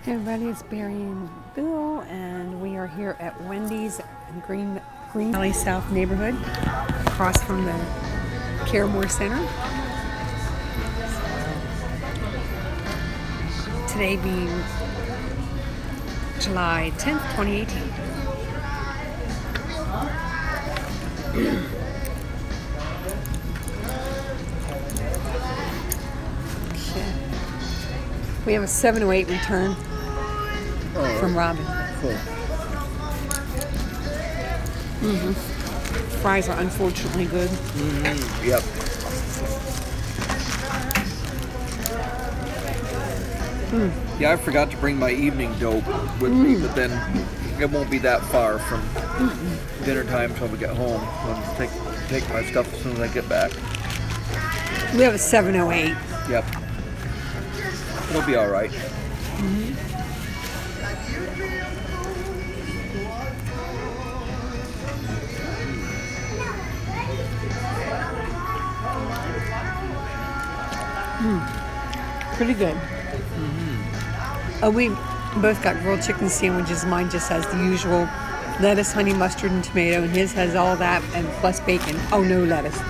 Hey everybody, it's Barry and Bill, and we are here at Wendy's in Green Valley South neighborhood, across from the Caremore Center. Today being July 10th, 2018. Okay. We have a 708 return from Robin. Cool. Fries are unfortunately good. Yep. Yeah, I forgot to bring my evening dope with me, but then it won't be that far from dinner time until we get home. I'll take my stuff as soon as I get back. We have a 708. Yep. It'll be all right. Pretty good. We both got grilled chicken sandwiches. Mine just has the usual lettuce, honey mustard, and tomato, and his has all that and plus bacon. Oh, no lettuce.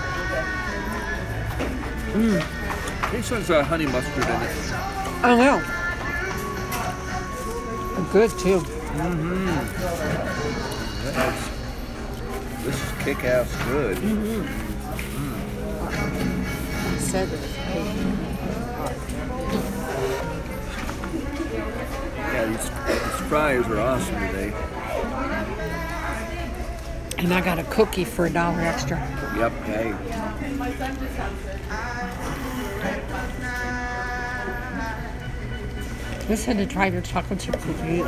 This has honey mustard in it. Oh no. Good too. This is kick-ass good. Said Yeah, these fries are awesome today. And I got a cookie for $1 extra. Yep, hey. This had to try your chocolate chip cookie.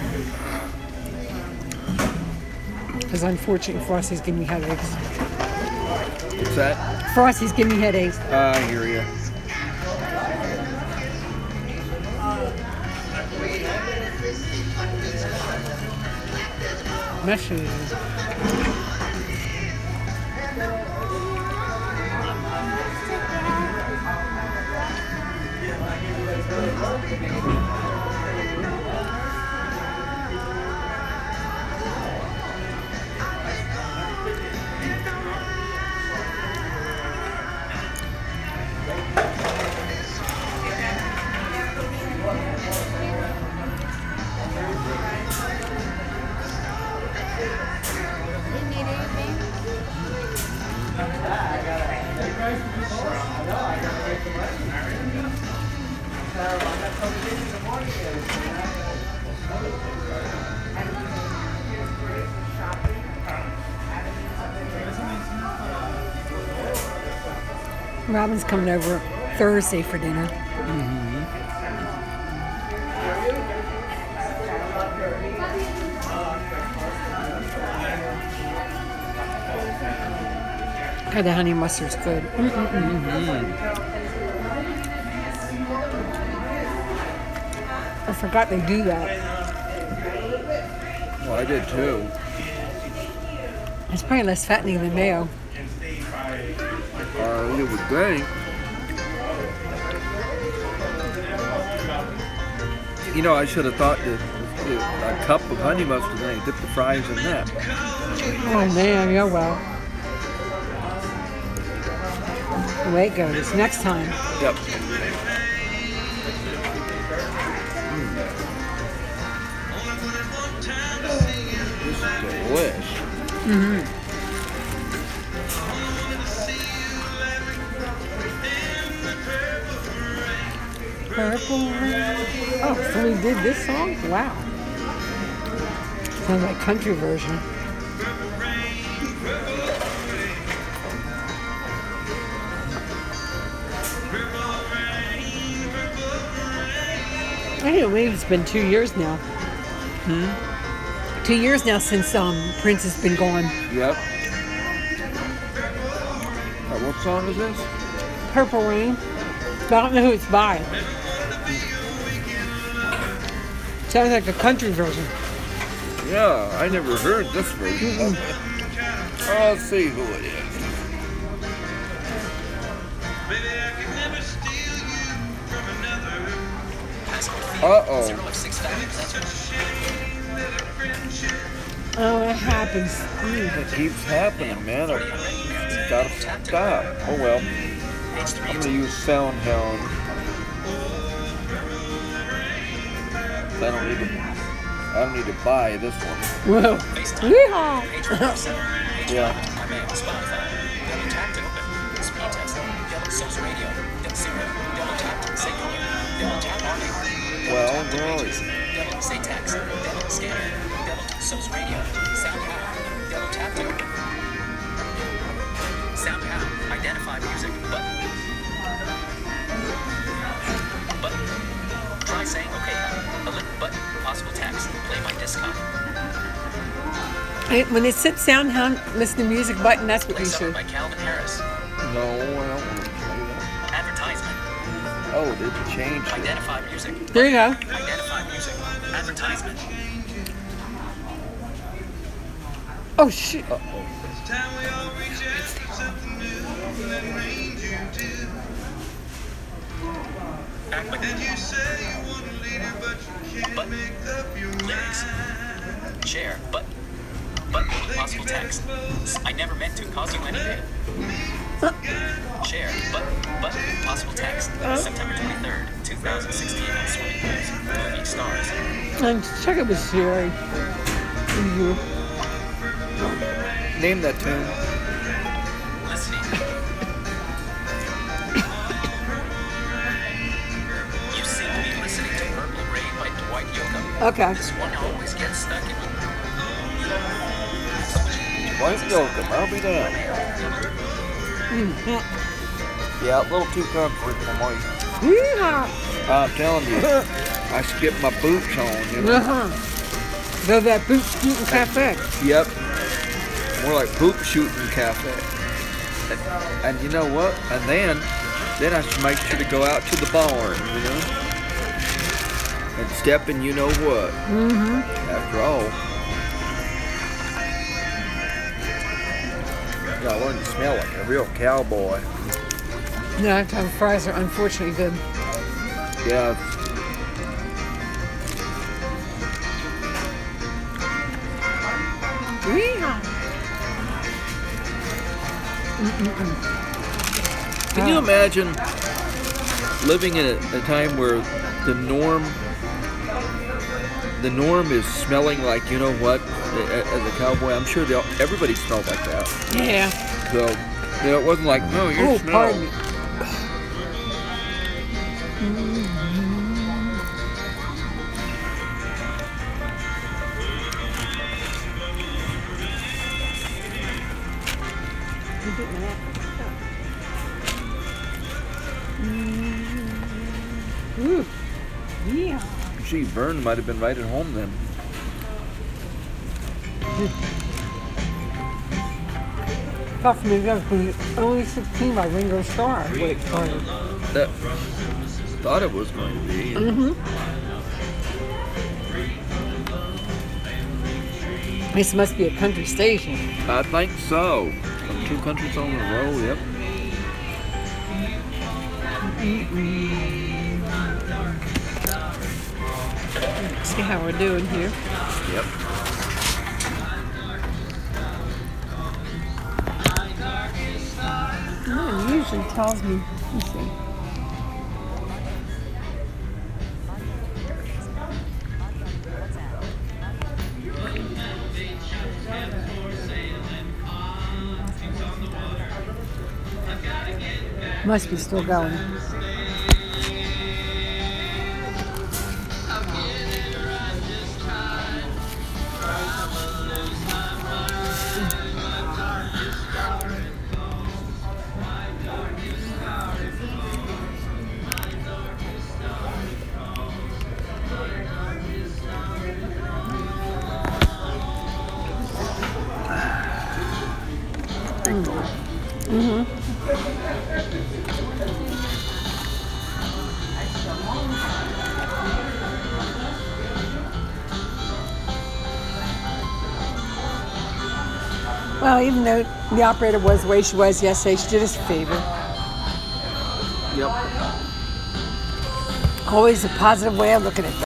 Because unfortunately, Frosty's giving me headaches. What's that? Frosty's giving me headaches. I hear you. Mushrooms. Robin's coming over Thursday for dinner. God, the honey mustard's good. I forgot they do that. Well, I did too. It's probably less fattening than mayo. You would think. You know, I should have thought that a cup of honey mustard and I dip the fries in that. Oh man, yeah, well. The way it goes. Next time. Yep. This is delish. Purple Rain. Oh, so we did this song? Wow. Sounds like country version. I can't believe it's been 2 years now. 2 years now since Prince has been gone. Yep. What song is this? Purple Rain. But I don't know who it's by. Sounds like a country version. Yeah, I never heard this version. I'll see who it is. Baby, I can never steal you from another. High school Uh-oh. Oh, it happens. It keeps happening, man. I've got to stop. Oh, well. I'm going to use SoundHound. I don't need to buy this one. Whoa. Yeehaw. Yeah. Well, where are you? Say text, scanner, source radio, SoundHound, tap to open. SoundHound, identify music, button. Button. Try saying okay. A link button, possible text, play my discount. When it said SoundHound, listen to music button, that's what Play you Summer should. by Calvin Harris. No, I don't want to play that. Advertisement. Oh, they changed it. Identify music. There you go. Identify music. Advertisement. Oh, shit. Uh-oh. Act like button. Lyrics. Share. Button. Possible text. I never meant to cause you any pain. Share. Button. Possible text. September 23rd, 2016 on Swimming Pools. Movie stars. And check it with Sherry. Name that tune. Listening. You seem to be listening to Purple Rain by Dwight Yoakam. Okay. This one always gets stuck in me. White Yoakam, I'll be down. Yeah, a little too country for me. Yeehaw. I'm telling you, I skipped my boots on, you know. Go to that boot scooting cafe. Yep. More like poop shooting cafe. And you know what? And then I should make sure to go out to the barn, you know? And step in you know what. After all. I learned to smell like a real cowboy. Nighttime fries are unfortunately good. Yeah. Yeehaw. Can you imagine living in a time where the norm is smelling like, you know what, as a cowboy? I'm sure everybody smelled like that. Yeah. So, you know, it wasn't like, no, you Oh, smell. pardon me. Ooh. Yeah. Gee, Vern might have been right at home then. Thought for me that was Only 16 by Ringo Starr. What it started. That thought it was going to be. This must be a country station. I think so. 2 countries on the road, yep. See how we're doing here. Yep. It usually tells me. Let's see. Must be still going. Well, even though the operator was the way she was yesterday, she did us a favor. Yep. Always a positive way of looking at things.